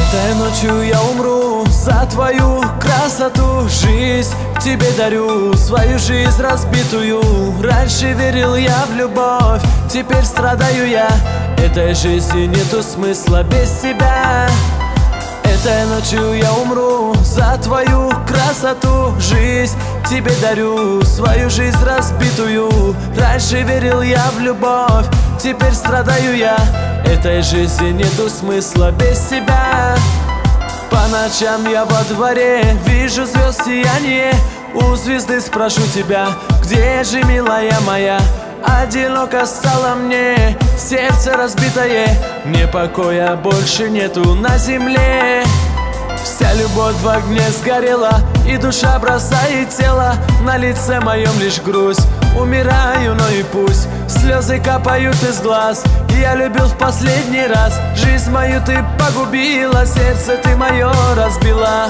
Этой ночью я умру за твою красоту. Жизнь тебе дарю, свою жизнь разбитую. Раньше верил я в любовь, теперь страдаю я. Этой жизни нету смысла без тебя. Этой ночью я умру за твою красоту. Жизнь тебе дарю, свою жизнь разбитую. Раньше верил я в любовь, теперь страдаю я. Этой жизни нету смысла без тебя. По ночам я во дворе вижу звезд сияние. У звезды спрошу тебя: где же, милая моя? Одиноко стало мне, сердце разбитое, мне покоя больше нету на земле. Вся любовь в огне сгорела, и душа бросает тело. На лице моем лишь грусть, умираю, но и пусть. Слезы капают из глаз, я любил в последний раз. Жизнь мою ты погубила, сердце ты мое разбила.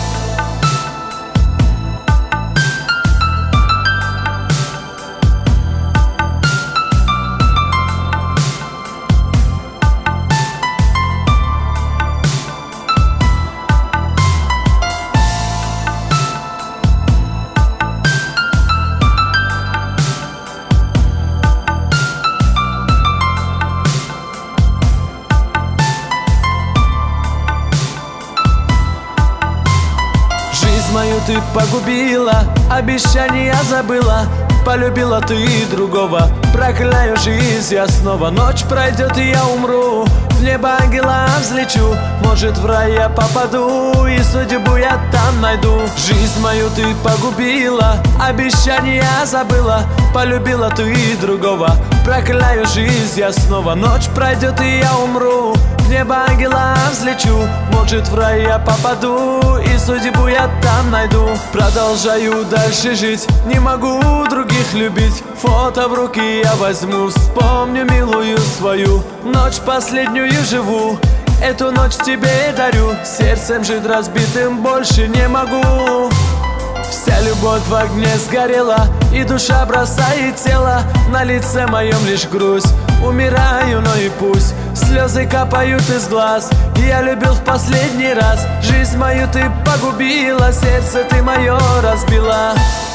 Мою ты погубила, обещания забыла. Полюбила ты другого, прокляю жизнь я снова. Ночь пройдет и я умру, в небо ангела взлечу. Может, в рай я попаду, и судьбу я там найду. Жизнь мою ты погубила, обещания забыла. Полюбила ты другого, прокляю жизнь я снова. Ночь пройдет и я умру, в небо ангела взлечу. Может, в рай я попаду, и судьбу я там найду. Продолжаю дальше жить, не могу других любить. Фото в руки я возьму, вспомню милую свою. Ночь последнюю живу, эту ночь тебе дарю. Сердцем жить разбитым больше не могу. Вся любовь в огне сгорела, и душа бросает тело. На лице моем лишь грусть, умираю, но и пусть. Слезы капают из глаз, я любил в последний раз. Жизнь мою ты погубила, сердце ты мое разбила.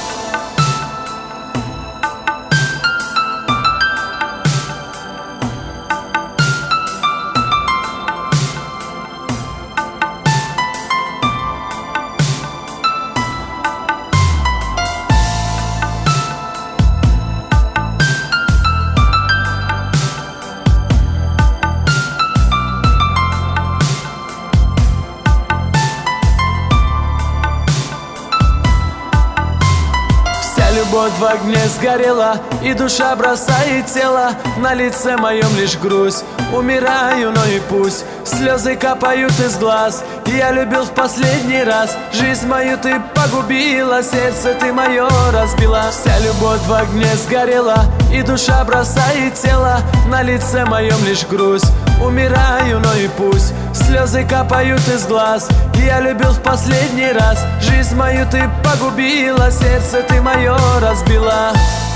Любовь в огне сгорела, и душа бросает тело. На лице моем лишь грусть, умираю, но и пусть. Слезы капают из глаз, я любил в последний раз. Жизнь мою ты погубила, сердце ты мое разбила. Вся любовь в огне сгорела, и душа бросает тело. На лице моем лишь грусть, умираю, но и пусть. Слезы капают из глаз, я любил в последний раз. Жизнь мою ты погубила, сердце ты мое разбила.